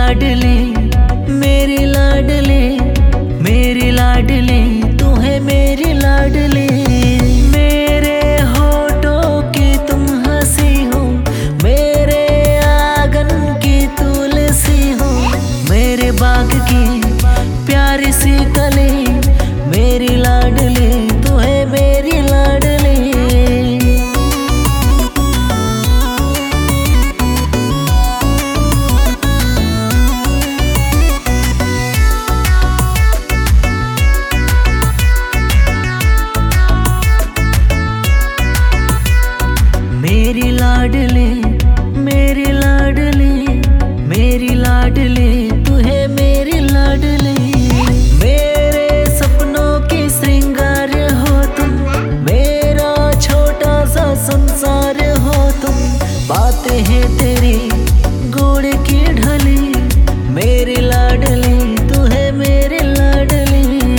लाडली, मेरी लाडली, मेरी लाडली, तू है मेरी लाडली। मेरे होठों की तुम हंसी हो, मेरे आंगन की तुलसी हो, मेरे बाग की प्यारी सी कली, मेरी लाडली, तू है मेरी लाडली। मेरी लाडली, मेरी लाडली, मेरी लाडली, तू है मेरी लाडली। मेरे सपनों की श्रृंगार हो तुम, मेरा छोटा सा संसार हो तुम। बातें हैं तेरी गुड़ की ढली, मेरी लाडली, तू है मेरी लाडली।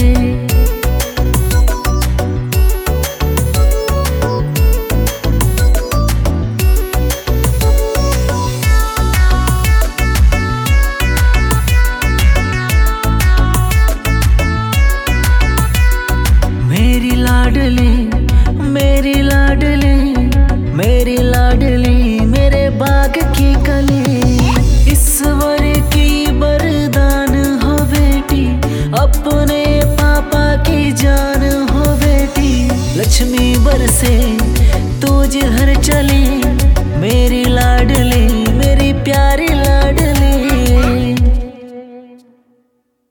मेरी लाडली, मेरी लाडली, मेरी लाडली, मेरे बाग की कली, ईश्वर की वरदान हो बेटी, अपने पापा की जान हो बेटी। लक्ष्मी बरसे तू जिधर चली,